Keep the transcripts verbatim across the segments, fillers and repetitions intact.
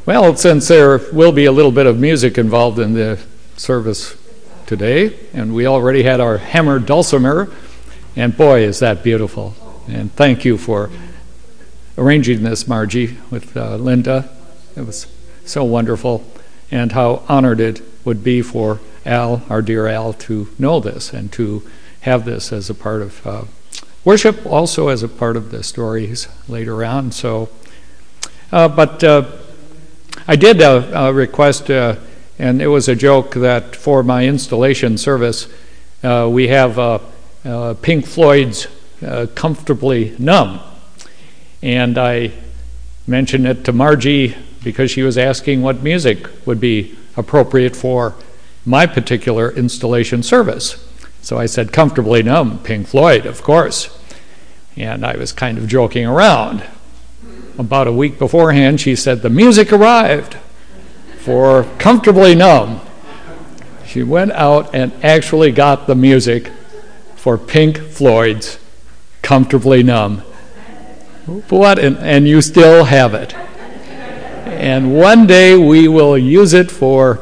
Well, since there will be a little bit of music involved in the service today, and we already had our hammered dulcimer, and boy, is that beautiful. And thank you for arranging this, Margie, with uh, Linda. It was so wonderful, and how honored it would be for Al, our dear Al, to know this and to have this as a part of uh, worship, also as a part of the stories later on. So, uh, but uh, I did uh, uh, request, uh, and it was a joke, that for my installation service, uh, we have uh, uh, Pink Floyd's uh, Comfortably Numb. And I mentioned it to Margie because she was asking what music would be appropriate for my particular installation service. So I said, Comfortably Numb, Pink Floyd, of course. And I was kind of joking around. About a week beforehand, she said, the music arrived for Comfortably Numb. She went out and actually got the music for Pink Floyd's Comfortably Numb. What? And, and you still have it. And one day we will use it for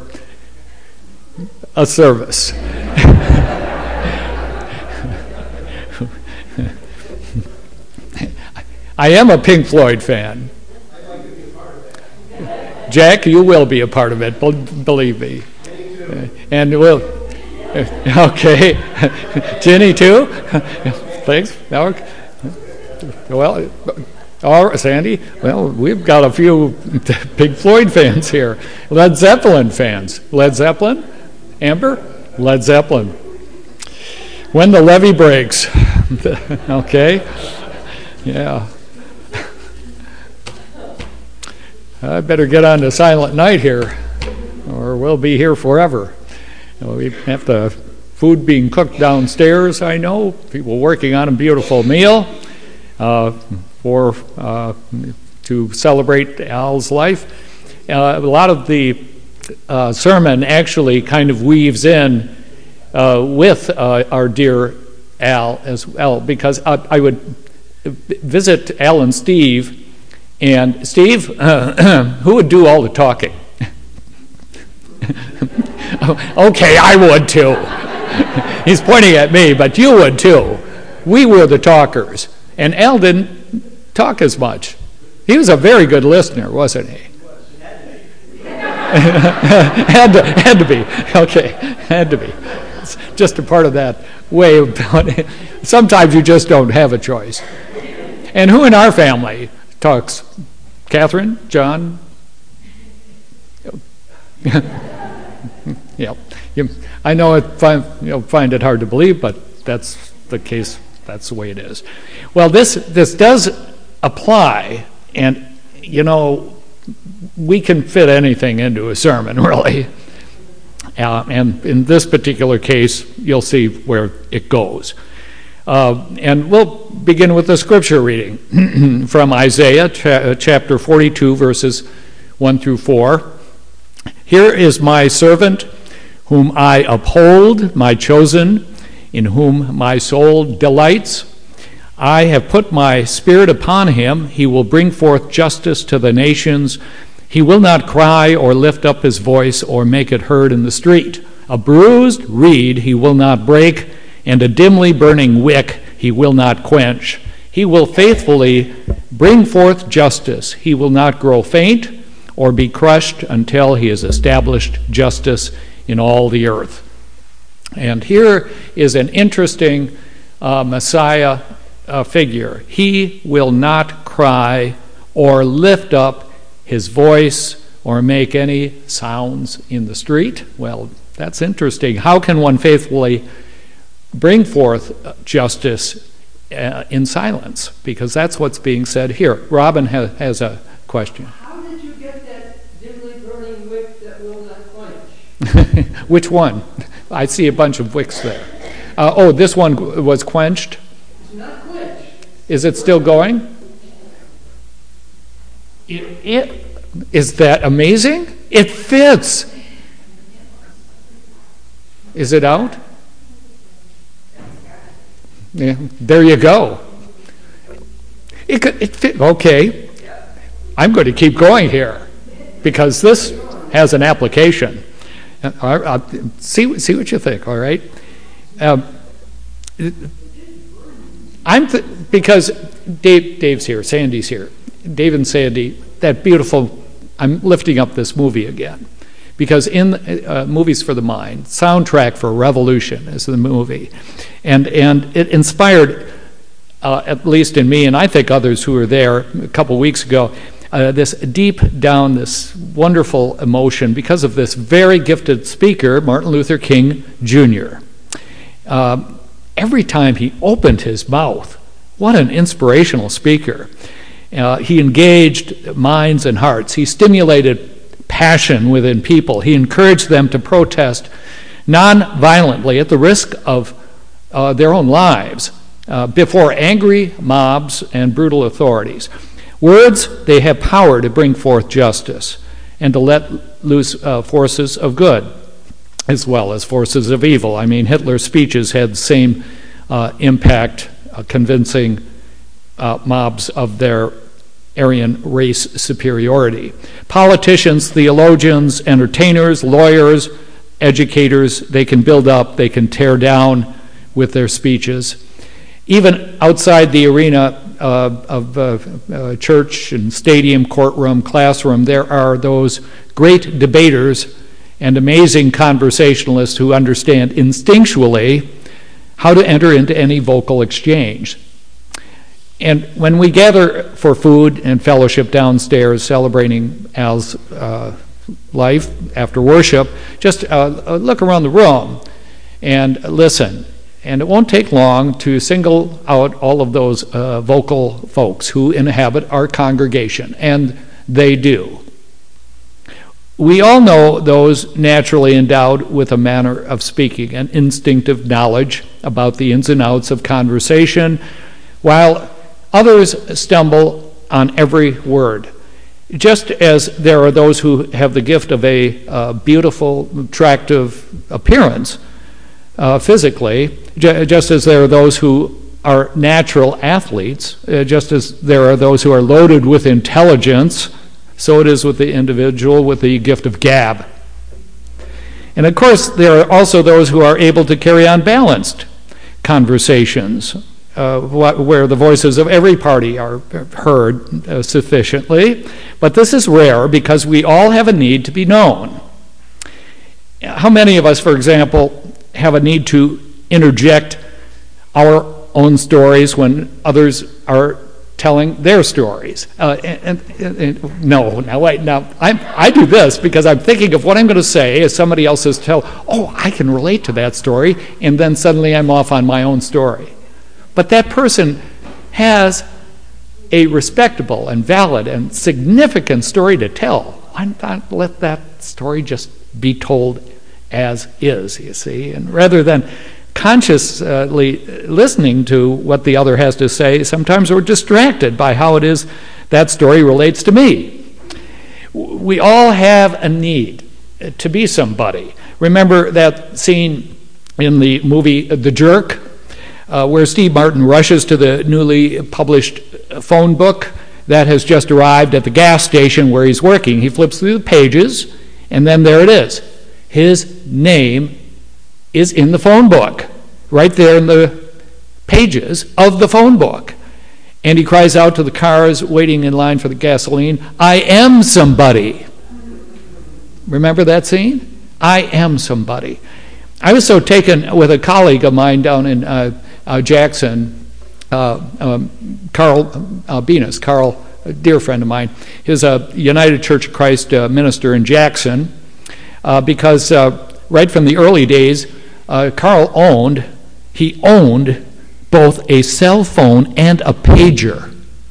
a service. I am a Pink Floyd fan. Jack, you will be a part of it, believe me. And we'll, okay. Jenny too? Thanks. Well, or Sandy, well, we've got a few Pink Floyd fans here. Led Zeppelin fans. Led Zeppelin? Amber? Led Zeppelin. When the Levee Breaks. Okay. Yeah. I better get on to Silent Night here, or we'll be here forever. We have the food being cooked downstairs, I know, people working on a beautiful meal uh, for uh, to celebrate Al's life. Uh, a lot of the uh, sermon actually kind of weaves in uh, with uh, our dear Al as well, because I, I would visit Al and Steve. And Steve, uh, who would do all the talking? Okay, I would too. He's pointing at me, but you would too. We were the talkers. And Al didn't talk as much. He was a very good listener, wasn't he? had, to, had to be. Okay, had to be. It's just a part of that way of sometimes you just don't have a choice. And who in our family talks? Catherine? John? Yeah. You, I know it find, you'll find it hard to believe, but that's the case. That's the way it is. Well, this this does apply, and you know, we can fit anything into a sermon, really. Uh, and in this particular case, you'll see where it goes. Uh, and we'll begin with the scripture reading from Isaiah cha- chapter forty-two, verses one through four. Here is my servant, whom I uphold, my chosen, in whom my soul delights. I have put my spirit upon him. He will bring forth justice to the nations. He will not cry or lift up his voice or make it heard in the street. A bruised reed he will not break, and a dimly burning wick he will not quench. He will faithfully bring forth justice. He will not grow faint or be crushed until he has established justice in all the earth. And here is an interesting uh, Messiah uh, figure. He will not cry or lift up his voice or make any sounds in the street. Well, that's interesting. How can one faithfully bring forth justice uh, in silence? Because that's what's being said here. Robin ha- has a question. How did you get that dimly burning wick that will not quench? Which one? I see a bunch of wicks there. Uh, oh, this one was quenched? It's not quenched. Is it still going? It, it is that amazing? It fits. Is it out? Yeah, there you go. It could, it fit. Okay, I'm going to keep going here because this has an application. Uh, uh, see, see what you think, all right? Um, I'm th- because Dave, Dave's here, Sandy's here. Dave and Sandy, that beautiful, I'm lifting up this movie again. Because in uh, Movies for the Mind, Soundtrack for Revolution is the movie. And, and it inspired, uh, at least in me, and I think others who were there a couple weeks ago, uh, this deep down, this wonderful emotion because of this very gifted speaker, Martin Luther King Junior Uh, every time he opened his mouth, what an inspirational speaker. Uh, he engaged minds and hearts. He stimulated passion within people. He encouraged them to protest non-violently at the risk of uh, their own lives uh, before angry mobs and brutal authorities. Words, they have power to bring forth justice and to let loose uh, forces of good as well as forces of evil. I mean, Hitler's speeches had the same uh, impact, uh, convincing uh, mobs of their Aryan race superiority. Politicians, theologians, entertainers, lawyers, educators, they can build up, they can tear down with their speeches. Even outside the arena uh, of uh, uh, church and stadium, courtroom, classroom, there are those great debaters and amazing conversationalists who understand instinctually how to enter into any vocal exchange. And when we gather for food and fellowship downstairs celebrating Al's uh, life after worship, just uh, look around the room and listen. And it won't take long to single out all of those uh, vocal folks who inhabit our congregation, and they do. We all know those naturally endowed with a manner of speaking, an instinctive knowledge about the ins and outs of conversation, while others stumble on every word. Just as there are those who have the gift of a uh, beautiful, attractive appearance uh, physically, j- just as there are those who are natural athletes, uh, just as there are those who are loaded with intelligence, so it is with the individual with the gift of gab. And of course, there are also those who are able to carry on balanced conversations, Uh, where the voices of every party are heard uh, sufficiently. But this is rare because we all have a need to be known. How many of us, for example, have a need to interject our own stories when others are telling their stories? Uh, and, and, and, no, now wait, now I'm, I do this because I'm thinking of what I'm going to say as somebody else says, tell, oh, I can relate to that story, and then suddenly I'm off on my own story. But that person has a respectable and valid and significant story to tell. Why not let that story just be told as is, you see? And rather than consciously listening to what the other has to say, sometimes we're distracted by how it is that story relates to me. We all have a need to be somebody. Remember that scene in the movie The Jerk? Uh, where Steve Martin rushes to the newly published phone book that has just arrived at the gas station where he's working. He flips through the pages, and then there it is. His name is in the phone book, right there in the pages of the phone book. And he cries out to the cars waiting in line for the gasoline, I am somebody. Remember that scene? I am somebody. I was so taken with a colleague of mine down in uh, Uh, Jackson, uh, um, Carl uh, Venus, Carl, a dear friend of mine, is a United Church of Christ uh, minister in Jackson, uh, because uh, right from the early days, uh, Carl owned, he owned both a cell phone and a pager.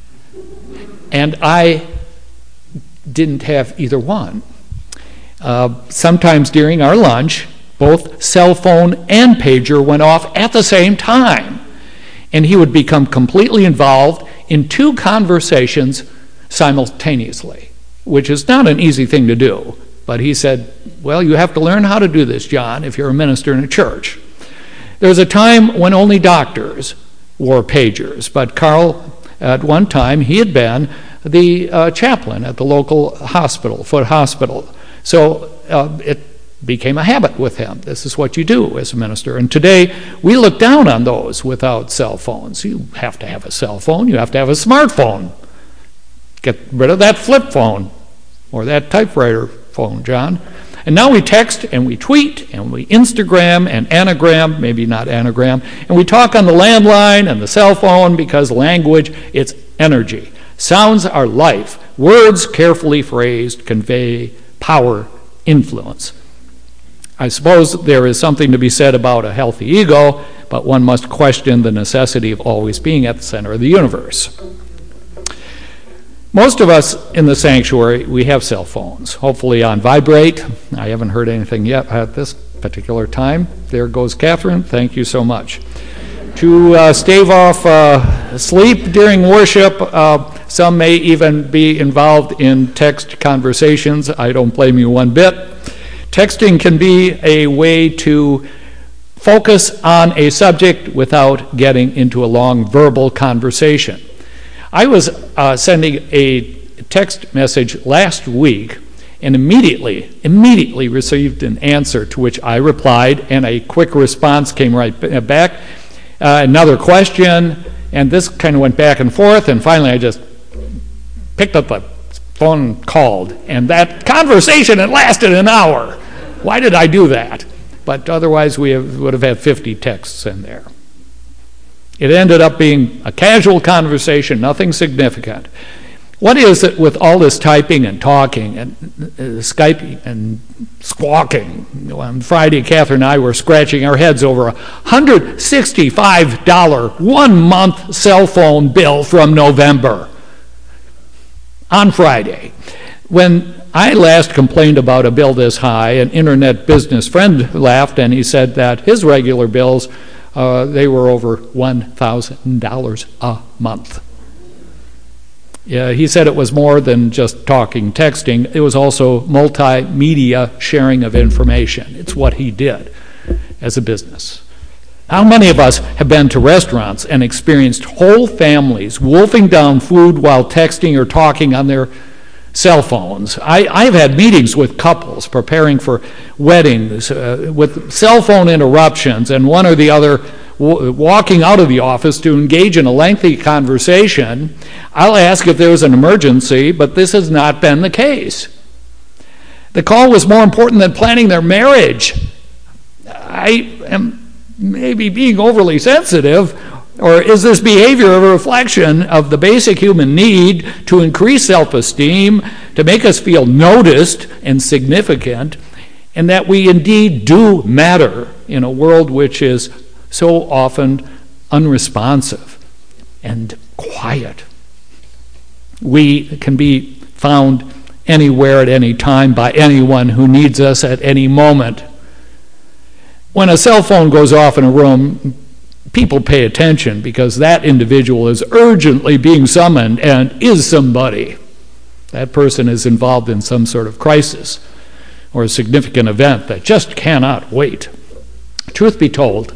And I didn't have either one. Uh, sometimes during our lunch, both cell phone and pager went off at the same time. And he would become completely involved in two conversations simultaneously, which is not an easy thing to do. But he said, well, you have to learn how to do this, John, if you're a minister in a church. There was a time when only doctors wore pagers, but Carl, at one time, he had been the uh, chaplain at the local hospital, foot hospital. So uh, it became a habit with him. This is what you do as a minister. And today, we look down on those without cell phones. You have to have a cell phone. You have to have a smartphone. Get rid of that flip phone or that typewriter phone, John. And now we text and we tweet and we Instagram and anagram, maybe not anagram, and we talk on the landline and the cell phone because language, it's energy. Sounds are life. Words carefully phrased convey power, influence. I suppose there is something to be said about a healthy ego, but one must question the necessity of always being at the center of the universe. Most of us in the sanctuary, we have cell phones, hopefully on vibrate. I haven't heard anything yet at this particular time. There goes Catherine. Thank you so much. To uh, stave off uh, sleep during worship, uh, some may even be involved in text conversations. I don't blame you one bit. Texting can be a way to focus on a subject without getting into a long verbal conversation. I was uh, sending a text message last week and immediately, immediately received an answer to which I replied, and a quick response came right back. Uh, another question, and this kind of went back and forth, and finally I just picked up the phone and called, and that conversation had lasted an hour. Why did I do that? But otherwise we have, would have had fifty texts in there. It ended up being a casual conversation, nothing significant. What is it with all this typing and talking and uh, Skype and squawking? On Friday, Catherine and I were scratching our heads over a one hundred sixty-five dollars one-month cell phone bill from November on Friday. When I last complained about a bill this high, an internet business friend laughed and he said that his regular bills Uh, they were over one thousand dollars a month. Yeah, he said it was more than just talking, texting. It was also multimedia sharing of information. It's what he did as a business. How many of us have been to restaurants and experienced whole families wolfing down food while texting or talking on their cell phones? I, I've had meetings with couples preparing for weddings uh, with cell phone interruptions and one or the other w- walking out of the office to engage in a lengthy conversation. I'll ask if there was an emergency, but this has not been the case. The call was more important than planning their marriage. I am maybe being overly sensitive. Or is this behavior a reflection of the basic human need to increase self-esteem, to make us feel noticed and significant, and that we indeed do matter in a world which is so often unresponsive and quiet? We can be found anywhere at any time by anyone who needs us at any moment. When a cell phone goes off in a room, people pay attention because that individual is urgently being summoned and is somebody. That person is involved in some sort of crisis or a significant event that just cannot wait. Truth be told,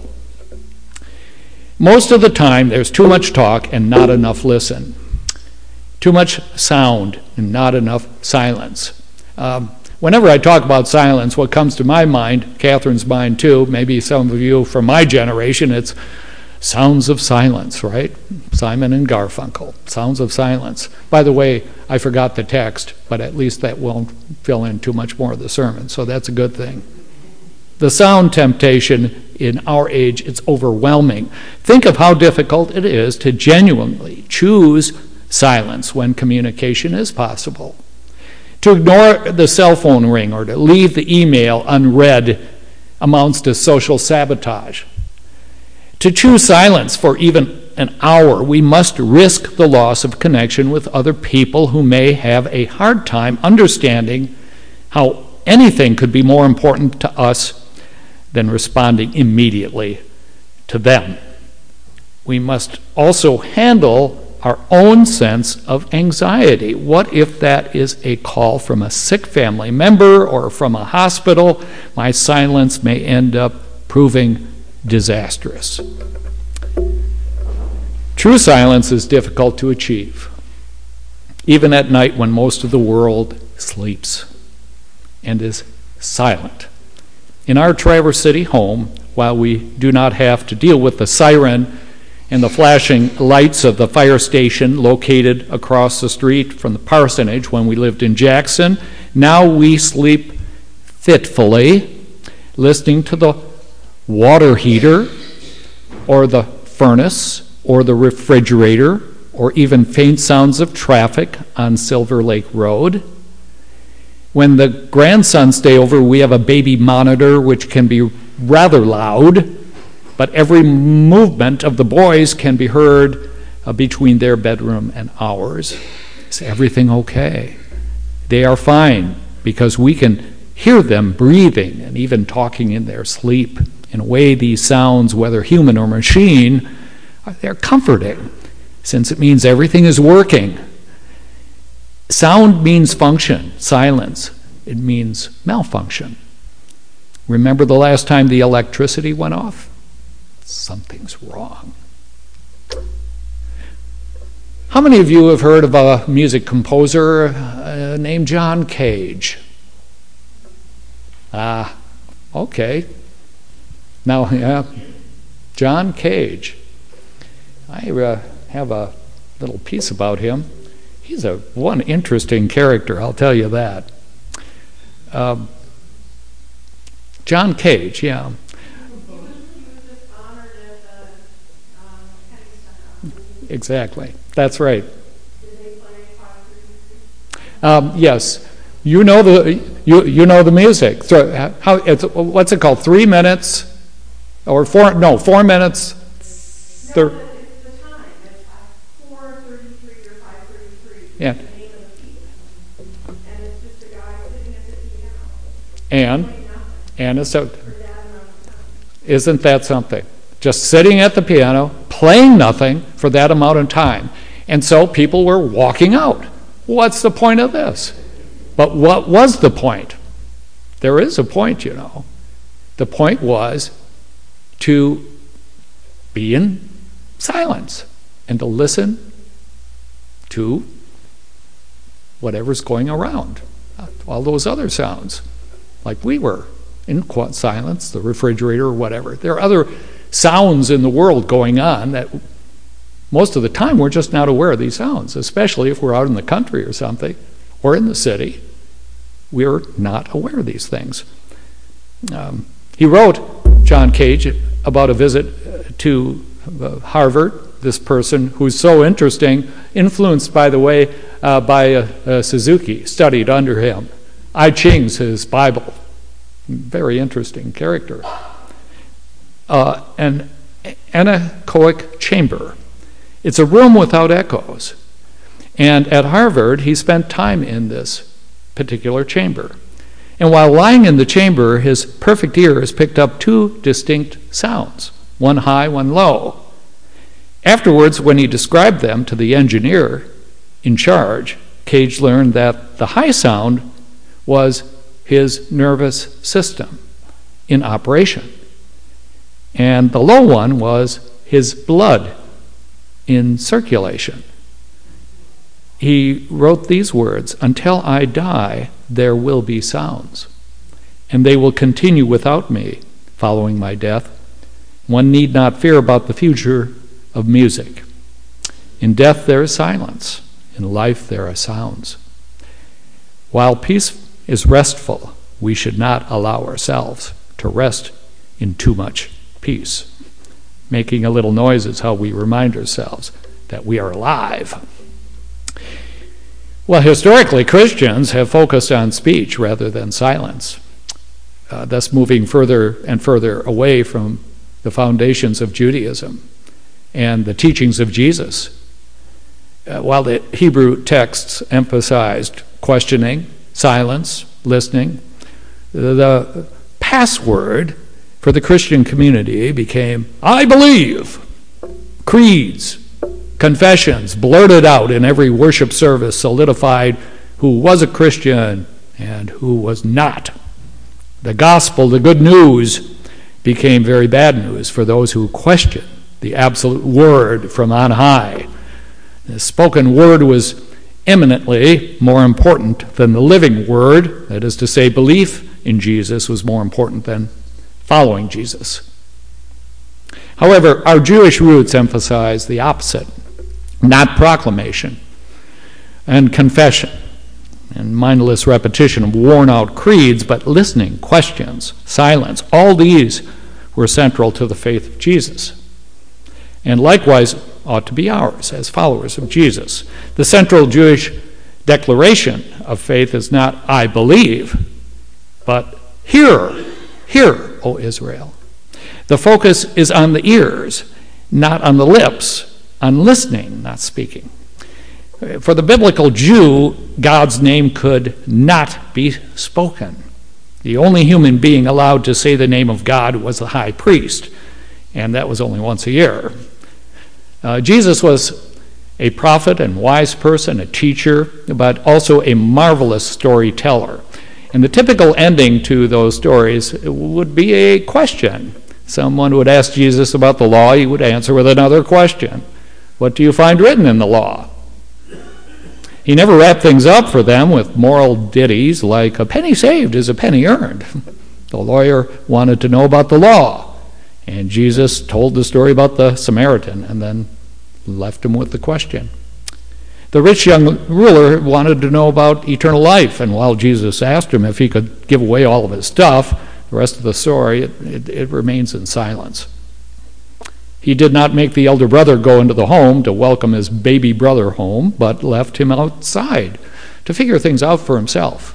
most of the time there's too much talk and not enough listen. Too much sound and not enough silence. Um, Whenever I talk about silence, what comes to my mind, Catherine's mind too, maybe some of you from my generation, it's Sounds of Silence, right? Simon and Garfunkel, Sounds of Silence. By the way, I forgot the text, but at least that won't fill in too much more of the sermon, so that's a good thing. The sound temptation in our age, it's overwhelming. Think of how difficult it is to genuinely choose silence when communication is possible. To ignore the cell phone ring or to leave the email unread amounts to social sabotage. To choose silence for even an hour, we must risk the loss of connection with other people who may have a hard time understanding how anything could be more important to us than responding immediately to them. We must also handle our own sense of anxiety. What if that is a call from a sick family member or from a hospital? My silence may end up proving disastrous. True silence is difficult to achieve. even at night when most of the world sleeps and is silent. In our Traverse City home, while we do not have to deal with the siren and the flashing lights of the fire station located across the street from the parsonage when we lived in Jackson, now we sleep fitfully, listening to the water heater or the furnace or the refrigerator or even faint sounds of traffic on Silver Lake Road. When the grandsons stay over, we have a baby monitor which can be rather loud, but every movement of the boys can be heard uh, between their bedroom and ours. Is everything okay? They are fine because we can hear them breathing and even talking in their sleep. In a way, these sounds, whether human or machine, they're comforting, since it means everything is working. Sound means function. Silence, it means malfunction. Remember the last time the electricity went off? Something's wrong. How many of you have heard of a music composer uh, named John Cage? Ah, okay. Now, yeah, John Cage. I uh, have a little piece about him. He's a one interesting character, I'll tell you that. Um, John Cage, yeah. Exactly. That's right. Um, yes. You know the you you know the music. So how it's what's it called? Three minutes, or four? No, four minutes. Thir- no, it's the time. It's four thirty-three or five thirty-three. Yeah. The name of the piece, and it's just a guy sitting at the piano. And and it's so. For that amount of time. Isn't that something? Just sitting at the piano, playing nothing for that amount of time. And so people were walking out. What's the point of this? But what was the point? There is a point, you know. The point was to be in silence and to listen to whatever's going around, all those other sounds, like we were in silence, the refrigerator or whatever. There are other sounds in the world going on that most of the time we're just not aware of these sounds, especially if we're out in the country or something, or in the city. We're not aware of these things. Um, he wrote, John Cage, about a visit to uh, Harvard, this person who's so interesting, influenced, by the way, uh, by uh, uh, Suzuki, studied under him. I Ching's his Bible. Very interesting character. Uh, an anechoic chamber. It's a room without echoes. And at Harvard, he spent time in this particular chamber. And while lying in the chamber, his perfect ears picked up two distinct sounds, one high, one low. Afterwards, when he described them to the engineer in charge, Cage learned that the high sound was his nervous system in operation. And the low one was his blood in circulation. He wrote these words, "Until I die, there will be sounds, and they will continue without me following my death. One need not fear about the future of music. In death there is silence, in life there are sounds. While peace is restful, we should not allow ourselves to rest in too much peace." Making a little noise is how we remind ourselves that we are alive. Well, historically, Christians have focused on speech rather than silence, uh, thus moving further and further away from the foundations of Judaism and the teachings of Jesus. Uh, while the Hebrew texts emphasized questioning, silence, listening, the password for the Christian community became, "I believe," creeds, confessions blurted out in every worship service solidified who was a Christian and who was not. The gospel, the good news, became very bad news for those who questioned the absolute word from on high. The spoken word was eminently more important than the living word. That is to say, belief in Jesus was more important than following Jesus. However, our Jewish roots emphasize the opposite, not proclamation and confession and mindless repetition of worn-out creeds, but listening, questions, silence. All these were central to the faith of Jesus, and likewise ought to be ours as followers of Jesus. The central Jewish declaration of faith is not, I believe, but hear, hear, O Israel. The focus is on the ears, not on the lips, on listening, not speaking. For the biblical Jew, God's name could not be spoken. The only human being allowed to say the name of God was the high priest, and that was only once a year. Uh, Jesus was a prophet and wise person, a teacher, but also a marvelous storyteller. And the typical ending to those stories would be a question. Someone would ask Jesus about the law. He would answer with another question. What do you find written in the law? He never wrapped things up for them with moral ditties like, a penny saved is a penny earned. The lawyer wanted to know about the law, and Jesus told the story about the Samaritan and then left him with the question. The rich young ruler wanted to know about eternal life, and while Jesus asked him if he could give away all of his stuff, the rest of the story, it, it, it remains in silence. He did not make the elder brother go into the home to welcome his baby brother home, but left him outside to figure things out for himself.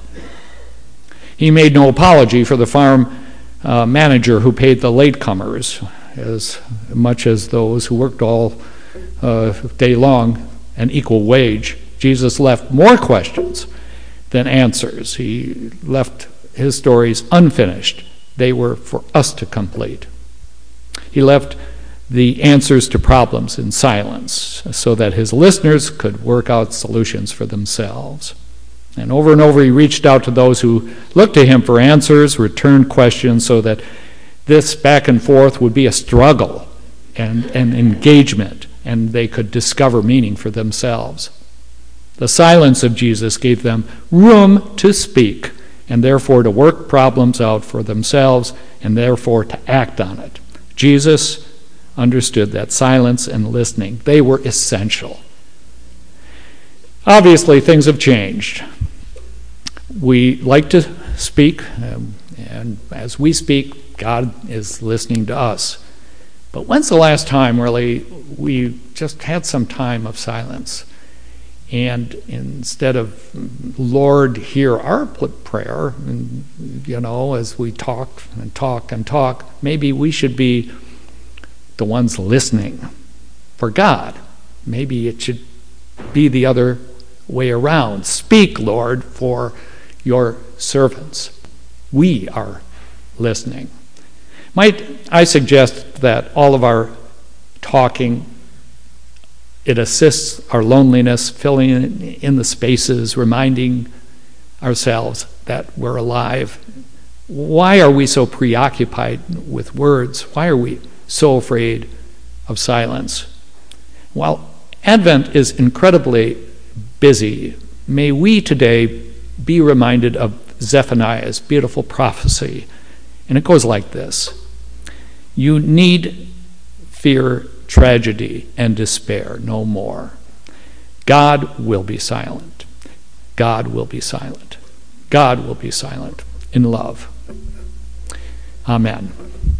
He made no apology for the farm uh, manager who paid the latecomers as much as those who worked all uh, day long an equal wage. Jesus left more questions than answers. He left his stories unfinished. They were for us to complete. He left the answers to problems in silence so that his listeners could work out solutions for themselves. And over and over he reached out to those who looked to him for answers, returned questions, so that this back and forth would be a struggle and an engagement, and they could discover meaning for themselves. The silence of Jesus gave them room to speak, and therefore to work problems out for themselves, and therefore to act on it. Jesus understood that silence and listening, they were essential. Obviously, things have changed. We like to speak, um, and as we speak, God is listening to us. But when's the last time, really, we just had some time of silence? And instead of, Lord, hear our prayer, and, you know, as we talk and talk and talk, maybe we should be the ones listening for God. Maybe it should be the other way around. Speak, Lord, for your servants. We are listening. Might I suggest that all of our talking, it assists our loneliness, filling in the spaces, reminding ourselves that we're alive. Why are we so preoccupied with words? Why are we so afraid of silence? While Advent is incredibly busy, may we today be reminded of Zephaniah's beautiful prophecy. And it goes like this: you need fear tragedy and despair no more. God will be silent. God will be silent. God will be silent in love. Amen.